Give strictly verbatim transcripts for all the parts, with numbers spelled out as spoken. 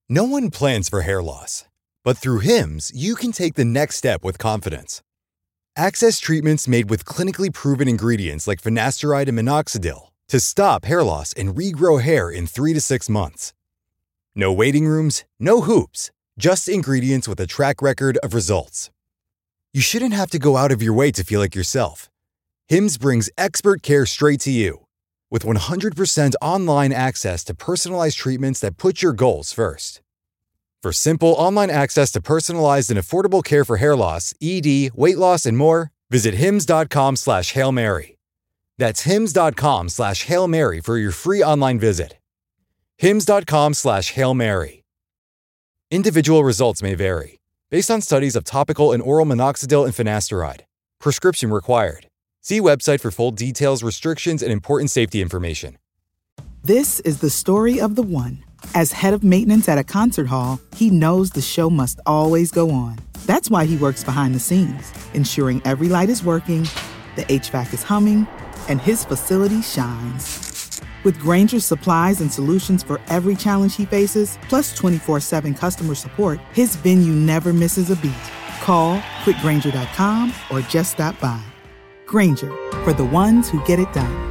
No one plans for hair loss, but through Hims, you can take the next step with confidence. Access treatments made with clinically proven ingredients like finasteride and minoxidil to stop hair loss and regrow hair in three to six months. No waiting rooms, no hoops, just ingredients with a track record of results. You shouldn't have to go out of your way to feel like yourself. Hims brings expert care straight to you. With one hundred percent online access to personalized treatments that put your goals first. For simple online access to personalized and affordable care for hair loss, E D, weight loss, and more, visit hims.com slash Hail Mary. That's hims.com slash Hail Mary for your free online visit. hims.com slash Hail Mary. Individual results may vary, based on studies of topical and oral minoxidil and finasteride. Prescription required. See website for full details, restrictions, and important safety information. This is the story of the one. As head of maintenance at a concert hall, he knows the show must always go on. That's why he works behind the scenes, ensuring every light is working, the H V A C is humming, and his facility shines. With Grainger's supplies and solutions for every challenge he faces, plus twenty-four seven customer support, his venue never misses a beat. Call quick grainger dot com or just stop by. Grainger, for the ones who get it done.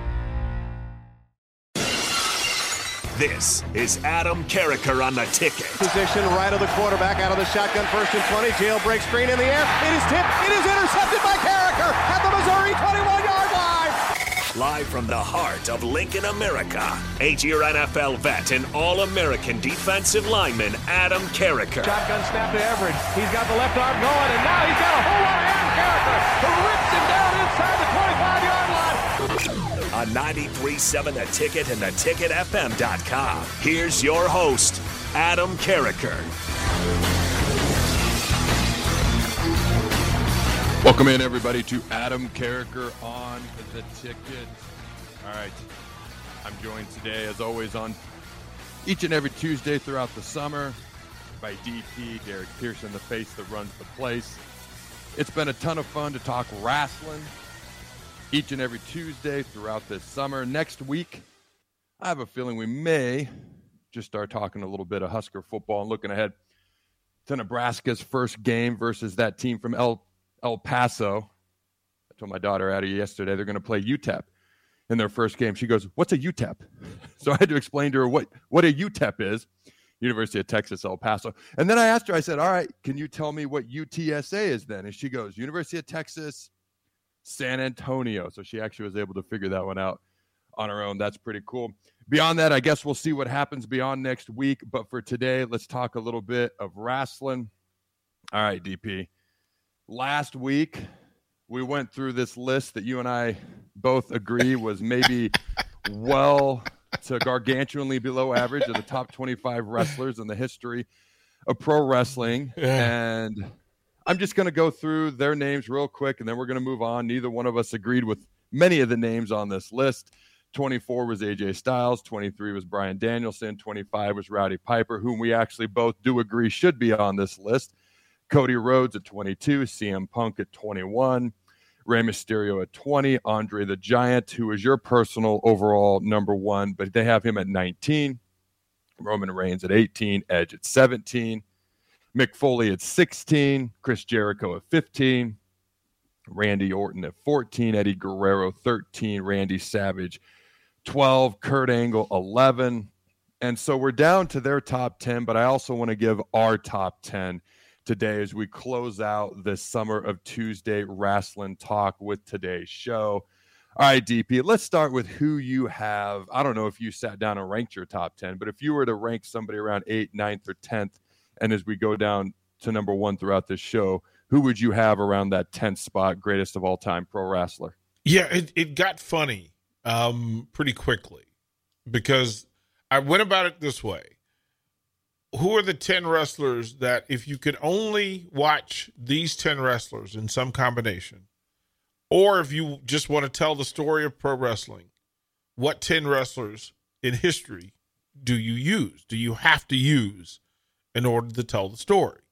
This is Adam Carriker on the ticket. Position right of the quarterback, out of the shotgun, first and twenty. Jailbreak screen in the air. It is tipped. It is intercepted by Carriker at the Missouri twenty-one-yard line. Live from the heart of Lincoln, America, eight-year N F L vet and All-American defensive lineman Adam Carriker. Shotgun snap to Everett. He's got the left arm going, and now he's got a whole lot of Adam Carriker who rips him down inside the twenty-five-yard line. On ninety-three point seven The Ticket and the ticket f m dot com. Here's your host, Adam Carriker. Welcome in, everybody, to Adam Carriker on the Ticket. All right, I'm joined today, as always, on each and every Tuesday throughout the summer by D P, Derek Pearson, the face that runs the place. It's been a ton of fun to talk wrestling each and every Tuesday throughout this summer. Next week, I have a feeling we may just start talking a little bit of Husker football and looking ahead to Nebraska's first game versus that team from El, El Paso. I told my daughter Addie yesterday they're going to play U T E P in their first game. She goes, "What's a U T E P?" So I had to explain to her what, what a U T E P is, University of Texas, El Paso. And then I asked her, I said, all right, can you tell me what U T S A is then? And she goes, University of Texas, San Antonio. So she actually was able to figure that one out on her own. That's pretty cool. Beyond that, I guess we'll see what happens beyond next week. But for today, let's talk a little bit of wrestling. All right, D P. Last week, we went through this list that you and I both agree was maybe well to gargantuanly below average of the top twenty-five wrestlers in the history of pro wrestling. Yeah. And I'm just going to go through their names real quick, and then we're going to move on. Neither one of us agreed with many of the names on this list. twenty-four was A J Styles. twenty-three was Bryan Danielson. twenty-five was Rowdy Piper, whom we actually both do agree should be on this list. Cody Rhodes at twenty-two. C M Punk at twenty-one. Rey Mysterio at twenty. Andre the Giant, who is your personal overall number one, but they have him at nineteen. Roman Reigns at eighteen. Edge at seventeen. Mick Foley at sixteen. Chris Jericho at fifteen. Randy Orton at fourteen. Eddie Guerrero thirteen. Randy Savage twelve. Kurt Angle eleven. And so we're down to their top ten, but I also want to give our top ten today as we close out this summer of Tuesday wrestling talk with today's show. All right, D P, let's start with who you have. I don't know if you sat down and ranked your top ten, but if you were to rank somebody around eighth, ninth, or tenth, and as we go down to number one throughout this show, who would you have around that tenth spot, greatest of all time pro wrestler? Yeah, it, it got funny um, pretty quickly because I went about it this way. Who are the ten wrestlers that if you could only watch these ten wrestlers in some combination, or if you just want to tell the story of pro wrestling, what ten wrestlers in history do you use? Do you have to use in order to tell the story?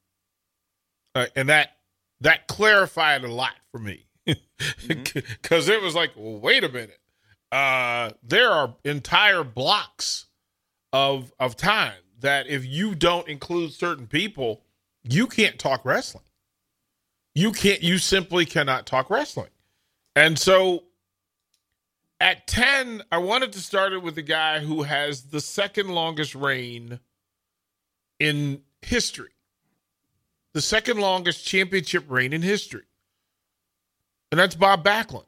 Uh, and that that clarified a lot for me because mm-hmm. it was like, well, wait a minute. Uh, there are entire blocks of of time that if you don't include certain people, you can't talk wrestling. You can't, you simply cannot talk wrestling. And so at ten, I wanted to start it with a guy who has the second longest reign in history. The second longest championship reign in history. And that's Bob Backlund.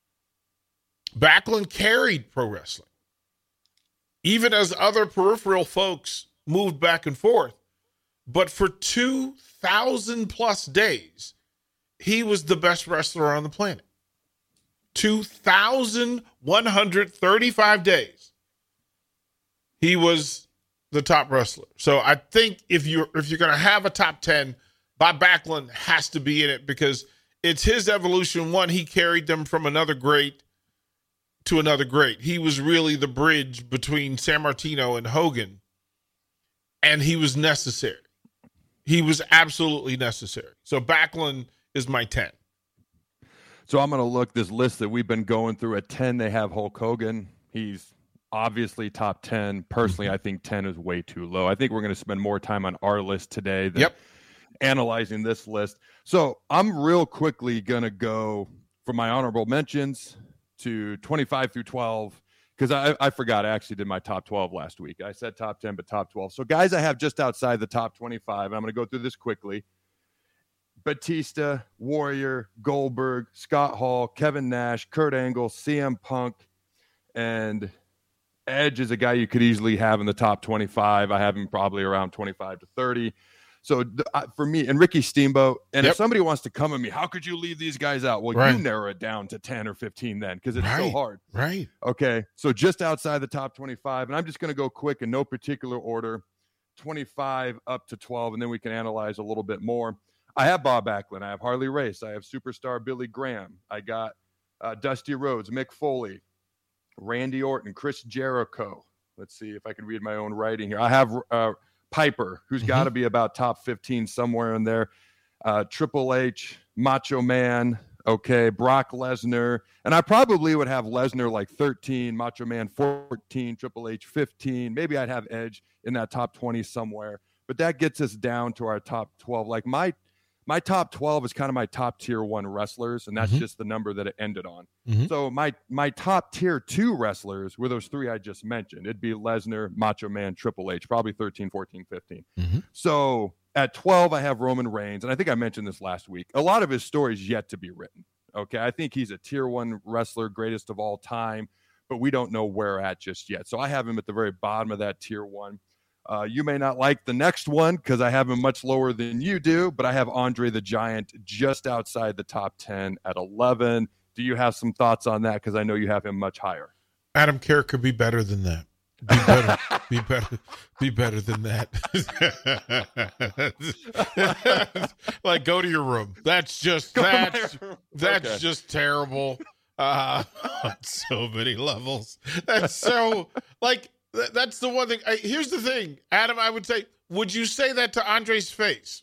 Backlund carried pro wrestling. Even as other peripheral folks moved back and forth. But for two thousand plus days, he was the best wrestler on the planet. two thousand one hundred thirty-five days, he was the top wrestler. So I think if you're, if you're going to have a top ten, Bob Backlund has to be in it because it's his evolution. One, he carried them from another great to another great. He was really the bridge between San Martino and Hogan, and he was necessary. He was absolutely necessary. So Backlund is my ten. So I'm going to look this list that we've been going through. At ten, they have Hulk Hogan. He's obviously top ten. Personally, I think ten is way too low. I think we're going to spend more time on our list today than yep. analyzing this list. So I'm real quickly going to go from my honorable mentions to twenty-five through twelve, because I, I forgot I actually did my top twelve last week. I said top ten, but top twelve. So guys I have just outside the top twenty-five, I'm going to go through this quickly. Batista, Warrior, Goldberg, Scott Hall, Kevin Nash, Kurt Angle, C M Punk, and Edge is a guy you could easily have in the top twenty-five. I have him probably around twenty-five to thirty. So uh, for me, and Ricky Steamboat, and yep. if somebody wants to come at me, how could you leave these guys out? Well, right. you narrow it down to ten or fifteen then, because it's right. so hard. Right. Okay, so just outside the top twenty-five, and I'm just going to go quick in no particular order, twenty-five up to twelve, and then we can analyze a little bit more. I have Bob Backlund. I have Harley Race. I have superstar Billy Graham. I got uh, Dusty Rhodes, Mick Foley, Randy Orton, Chris Jericho. Let's see if I can read my own writing here. I have uh, Piper, who's mm-hmm. got to be about top fifteen somewhere in there. Uh, Triple H, Macho Man, okay, Brock Lesnar. And I probably would have Lesnar like thirteen, Macho Man fourteen, Triple H fifteen. Maybe I'd have Edge in that top twenty somewhere. But that gets us down to our top twelve. Like my My top twelve is kind of my top tier one wrestlers, and that's mm-hmm. just the number that it ended on. Mm-hmm. So my my top tier two wrestlers were those three I just mentioned. It'd be Lesnar, Macho Man, Triple H, probably thirteen, fourteen, fifteen. Mm-hmm. So at twelve, I have Roman Reigns, and I think I mentioned this last week. A lot of his stories yet to be written. Okay, I think he's a tier one wrestler, greatest of all time, but we don't know where at just yet. So I have him at the very bottom of that tier one. Uh, you may not like the next one because I have him much lower than you do, but I have Andre the Giant just outside the top ten at eleven. Do you have some thoughts on that? Because I know you have him much higher. Adam Kerr could be better than that. Be better. be better. Be better than that. Like, go to your room. That's just that's that's okay. Just terrible. Uh, on so many levels. That's so like. That's the one thing. I, here's the thing, Adam, I would say, would you say that to Andre's face?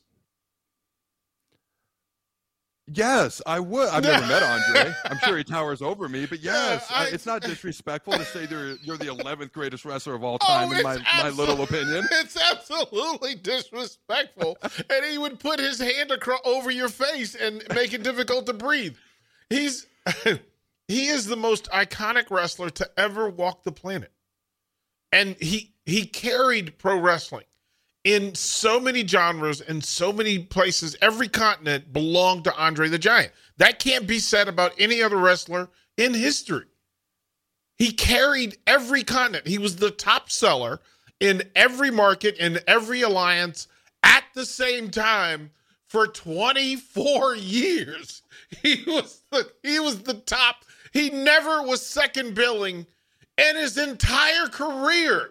Yes, I would. I've never met Andre. I'm sure he towers over me, but yes, I, I, it's not disrespectful to say you're, you're the eleventh greatest wrestler of all time, oh, in my, my little opinion. It's absolutely disrespectful. And he would put his hand across, over your face and make it difficult to breathe. He's he is the most iconic wrestler to ever walk the planet. And he he carried pro wrestling in so many genres and so many places. Every continent belonged to Andre the Giant. That can't be said about any other wrestler in history. He carried every continent. He was the top seller in every market, in every alliance at the same time for twenty-four years. He was the, he was the top. He never was second billing in his entire career.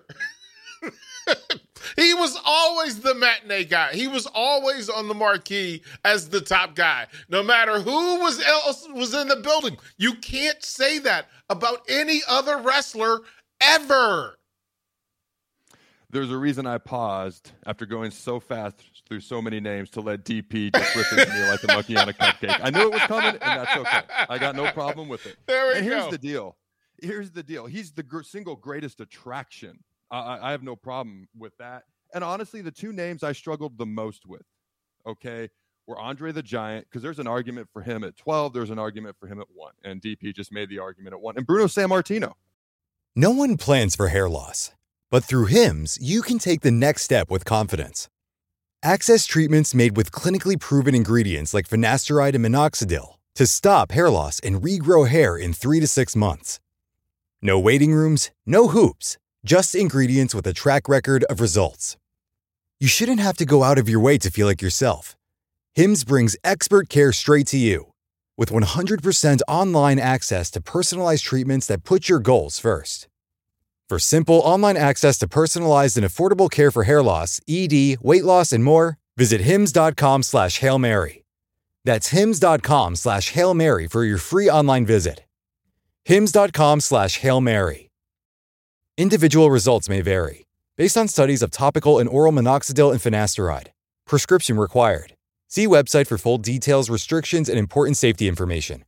He was always the matinee guy. He was always on the marquee as the top guy, no matter who was else was in the building. You can't say that about any other wrestler ever. There's a reason I paused after going so fast through so many names to let D P just rip into me like a monkey on a cupcake. I knew it was coming, and that's okay. I got no problem with it. There we and go. Here's the deal. Here's the deal. He's the gr- single greatest attraction. I, I have no problem with that. And honestly, the two names I struggled the most with, okay, were Andre the Giant, because there's an argument for him at twelve. There's an argument for him at one. And D P just made the argument at one. And Bruno Sammartino. No one plans for hair loss, but through Hims, you can take the next step with confidence. Access treatments made with clinically proven ingredients like finasteride and minoxidil to stop hair loss and regrow hair in three to six months. No waiting rooms, no hoops, just ingredients with a track record of results. You shouldn't have to go out of your way to feel like yourself. Hims brings expert care straight to you. With one hundred percent online access to personalized treatments that put your goals first. For simple online access to personalized and affordable care for hair loss, E D, weight loss, and more, visit hims.com slash Hail Mary. That's hims.com slash Hail Mary for your free online visit. hims.com slash Hail Mary. Individual results may vary, based on studies of topical and oral minoxidil and finasteride. Prescription required. See website for full details, restrictions, and important safety information.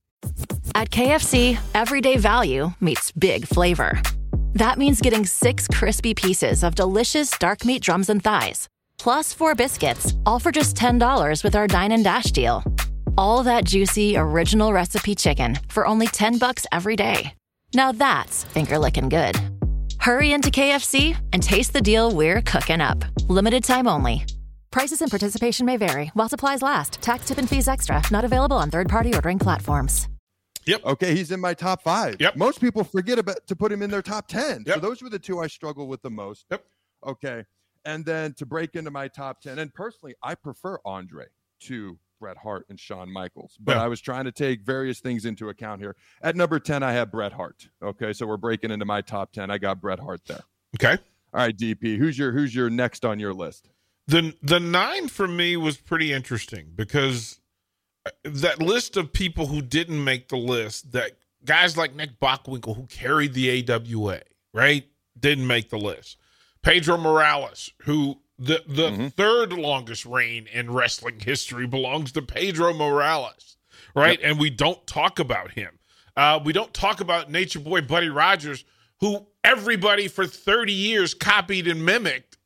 At K F C, everyday value meets big flavor. That means getting six crispy pieces of delicious dark meat drums and thighs, plus four biscuits, all for just ten dollars with our Dine and Dash deal. All that juicy, original recipe chicken for only ten bucks every day. Now that's finger-licking good. Hurry into K F C and taste the deal we're cooking up. Limited time only. Prices and participation may vary while supplies last. Tax, tip, and fees extra. Not available on third-party ordering platforms. Yep. Okay, he's in my top five. Yep. Most people forget about to put him in their top ten. Yep. So those were the two I struggle with the most. Yep. Okay. And then to break into my top ten, and personally, I prefer Andre to Bret Hart and Shawn Michaels. But Yeah. I was trying to take various things into account here. At number ten, I have Bret Hart. Okay, so we're breaking into my top ten. I got Bret Hart there. Okay. All right, D P, who's your who's your next on your list? The the nine for me was pretty interesting because that list of people who didn't make the list, that guys like Nick Bockwinkel, who carried the A W A, right, didn't make the list. Pedro Morales, who the the Mm-hmm. third longest reign in wrestling history belongs to Pedro Morales, right? Yep. And we don't talk about him. Uh, we don't talk about Nature Boy Buddy Rogers, who everybody for thirty years copied and mimicked.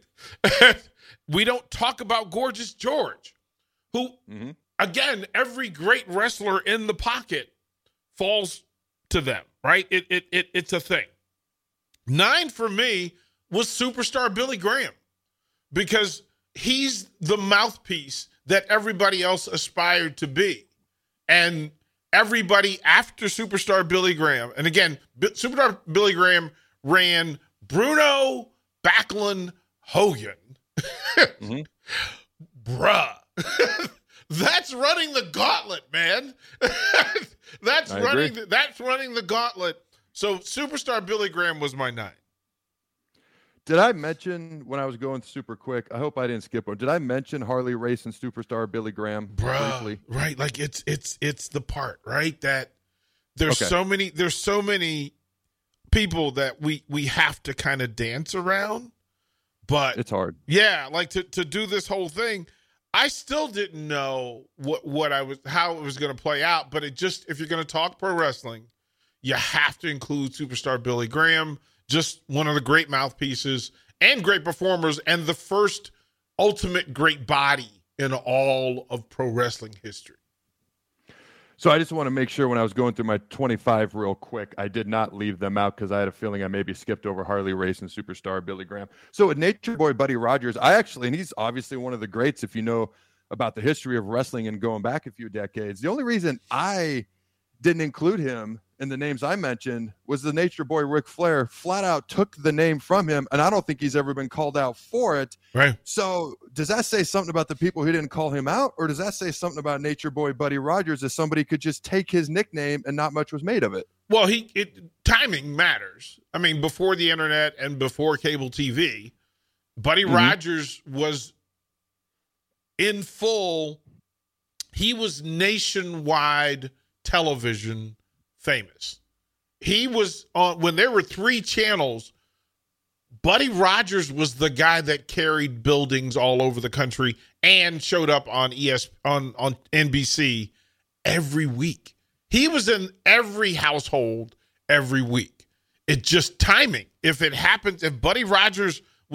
We don't talk about Gorgeous George, who, Mm-hmm. again, every great wrestler in the pocket falls to them, right? It, it, it, it's a thing. Nine for me was Superstar Billy Graham, because he's the mouthpiece that everybody else aspired to be. And everybody after Superstar Billy Graham, and again, B- Superstar Billy Graham ran Bruno Backlund Hogan. Mm-hmm. Bruh. That's running the gauntlet, man. that's I running agree. the, that's running the gauntlet. So Superstar Billy Graham was my nine. Did I mention when I was going super quick? I hope I didn't skip one. Did I mention Harley Race and Superstar Billy Graham Bruh, briefly? right? Like it's it's it's the part, right? That there's Okay. so many there's so many people that we we have to kind of dance around. But It's hard. yeah, like to to do this whole thing, I still didn't know what what I was how it was going to play out. But it just, if you're going to talk pro wrestling, you have to include Superstar Billy Graham, just one of the great mouthpieces and great performers, and the first ultimate great body in all of pro wrestling history. So I just want to make sure when I was going through my twenty-five real quick, I did not leave them out because I had a feeling I maybe skipped over Harley Race and Superstar Billy Graham. So with Nature Boy Buddy Rogers, I actually, and he's obviously one of the greats if you know about the history of wrestling and going back a few decades. The only reason I didn't include him in the names I mentioned was the Nature Boy Ric Flair flat out took the name from him, and I don't think he's ever been called out for it. Right. So does that say something about the people who didn't call him out, or does that say something about Nature Boy Buddy Rogers as somebody could just take his nickname and not much was made of it? Well, he it timing matters. I mean, before the internet and before cable T V, Buddy Mhm. Rogers was in full. He was nationwide television famous. He was on when there were three channels. Buddy Rogers was the guy that carried buildings all over the country and showed up on E S on on N B C every week. He was in every household every week. It just timing. If it happens, if Buddy Rogers was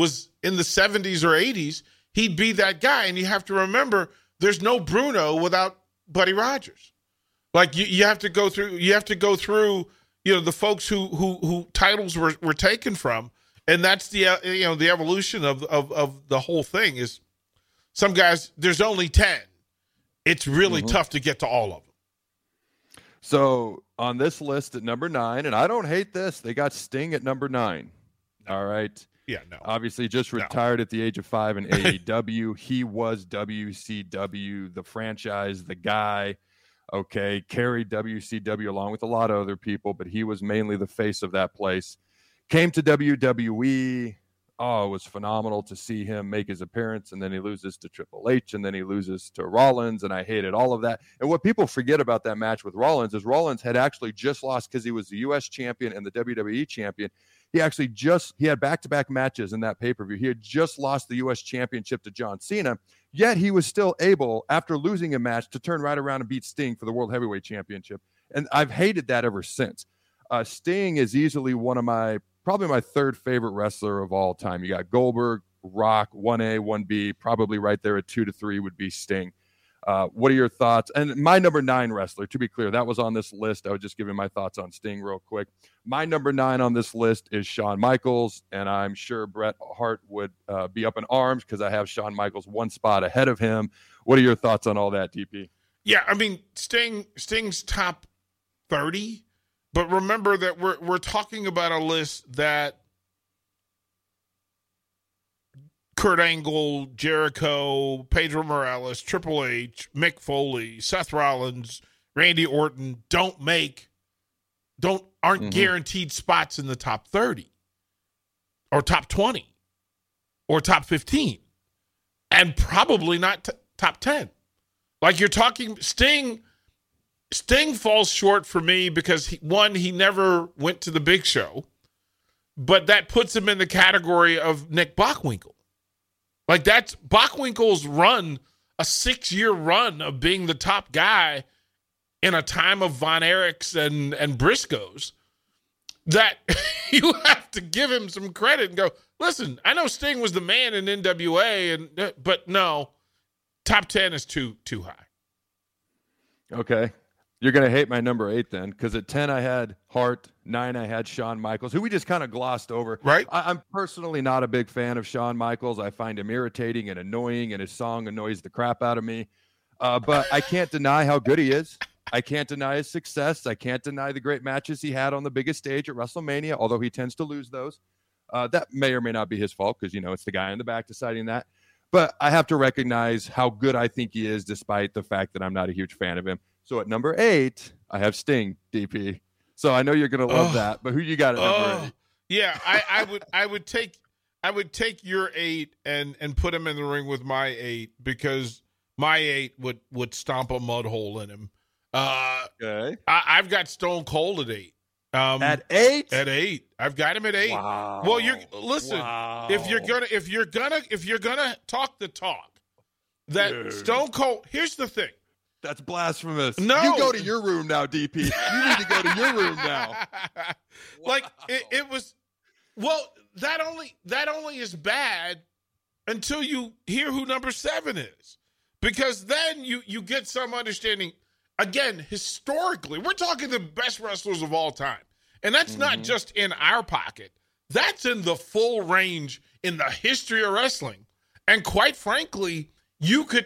in the seventies or eighties, he'd be that guy. And you have to remember, there's no Bruno without Buddy Rogers. Like you, you have to go through, you have to go through, you know, the folks who who who titles were, were taken from, and that's the uh, you know the evolution of of of the whole thing. Is some guys, there's only ten. It's really mm-hmm. tough to get to all of them. So on this list at number nine, and I don't hate this, they got Sting at number nine. No. All right. Yeah, no. Obviously just retired no. at the age of five in A E W. He was W C W, the franchise, the guy. Okay, carried W C W along with a lot of other people, but he was mainly the face of that place. Came to W W E. Oh, it was phenomenal to see him make his appearance, and then he loses to Triple H, and then he loses to Rollins, and I hated all of that. And what people forget about that match with Rollins is Rollins had actually just lost because he was the U S champion and the W W E champion. He actually just, he had back-to-back matches in that pay-per-view. He had just lost the U S championship to John Cena, yet he was still able, after losing a match, to turn right around and beat Sting for the World Heavyweight Championship. And I've hated that ever since. Uh, Sting is easily one of my, probably my third favorite wrestler of all time. You got Goldberg, Rock, one A, one B, probably right there at two to three would be Sting. Uh, what are your thoughts? And my number nine wrestler, to be clear, that was on this list. I was just giving my thoughts on Sting real quick. My number nine on this list is Shawn Michaels, and I'm sure Bret Hart would uh, be up in arms because I have Shawn Michaels one spot ahead of him. What are your thoughts on all that, D P? Yeah, I mean, Sting Sting's top thirty, but remember that we're we're talking about a list that Kurt Angle, Jericho, Pedro Morales, Triple H, Mick Foley, Seth Rollins, Randy Orton don't make, don't aren't mm-hmm. guaranteed spots in the top thirty or top twenty or top fifteen, and probably not t- top ten. Like you're talking, Sting, Sting falls short for me because he, one, he never went to the Big Show, but that puts him in the category of Nick Bockwinkel. Like that's Bockwinkel's run, a six-year run of being the top guy in a time of Von Erichs and, and Briscoes, that you have to give him some credit and go, listen, I know Sting was the man in N W A, and but no, top ten is too too high. Okay. You're going to hate my number eight then, because at ten I had Hart, nine I had Shawn Michaels, who we just kind of glossed over. Right. I, I'm personally not a big fan of Shawn Michaels. I find him irritating and annoying, and his song annoys the crap out of me. Uh, but I can't deny how good he is. I can't deny his success. I can't deny the great matches he had on the biggest stage at WrestleMania, although he tends to lose those. Uh, that may or may not be his fault because, you know, it's the guy in the back deciding that. But I have to recognize how good I think he is, despite the fact that I'm not a huge fan of him. So at number eight, I have Sting, D P. So I know you're going to love oh, that, but who you got at number oh, eight? Yeah, I, I would, I would take, I would take your eight and and put him in the ring with my eight because my eight would would stomp a mud hole in him. Uh, okay, I, I've got Stone Cold at eight. Um, at eight? At eight, I've got him at eight. Wow. Well, you're listen. Wow. If you're gonna, if you're gonna, if you're gonna talk the talk, that Dude. Stone Cold. Here's the thing. That's blasphemous. No. You go to your room now, D P. You need to go to your room now. Like, it, it was, well, that only that only is bad until you hear who number seven is. Because then you, you get some understanding. Again, historically, we're talking the best wrestlers of all time. And that's mm-hmm. not just in our pocket. That's in the full range in the history of wrestling. And quite frankly, you could,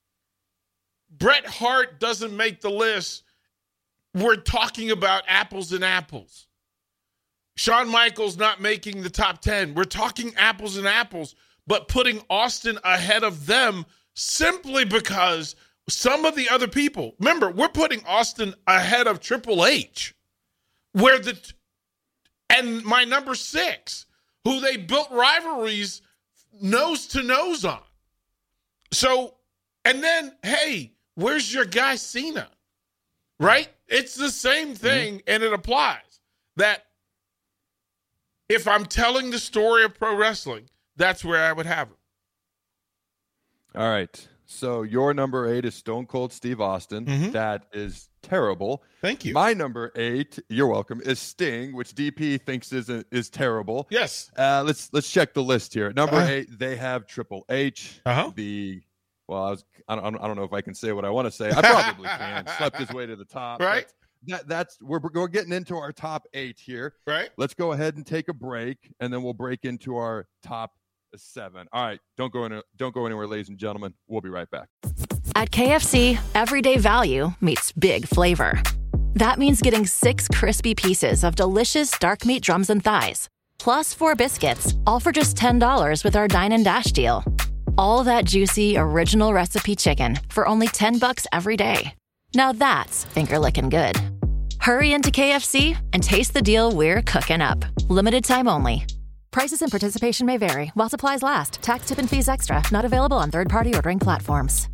Bret Hart doesn't make the list. We're talking about apples and apples. Shawn Michaels not making the top ten. We're talking apples and apples, but putting Austin ahead of them simply because some of the other people, remember, we're putting Austin ahead of Triple H, where the, and my number six, who they built rivalries nose to nose on. So, and then, hey, where's your guy Cena? Right? It's the same thing, mm-hmm. and it applies. That if I'm telling the story of pro wrestling, that's where I would have him. All right. So your number eight is Stone Cold Steve Austin. Mm-hmm. That is terrible. Thank you. My number eight, you're welcome, is Sting, which D P thinks is is terrible. Yes. Uh, let's let's check the list here. Number Uh-huh. eight, they have Triple H. Uh-huh. The well, I was I don't I don't know if I can say what I want to say. I probably can. Slept his way to the top. Right. That that's we're we're getting into our top eight here. Right. Let's go ahead and take a break, and then we'll break into our top seven. All right, don't go in, don't go anywhere, ladies and gentlemen. We'll be right back. At K F C, everyday value meets big flavor. That means getting six crispy pieces of delicious dark meat drums and thighs, plus four biscuits, all for just ten dollars with our Dine and Dash deal. All that juicy original recipe chicken for only ten bucks every day. Now that's finger-licking good. Hurry into K F C and taste the deal we're cooking up. Limited time only. Prices and participation may vary while supplies last. Tax, tip, and fees extra. Not available on third-party ordering platforms.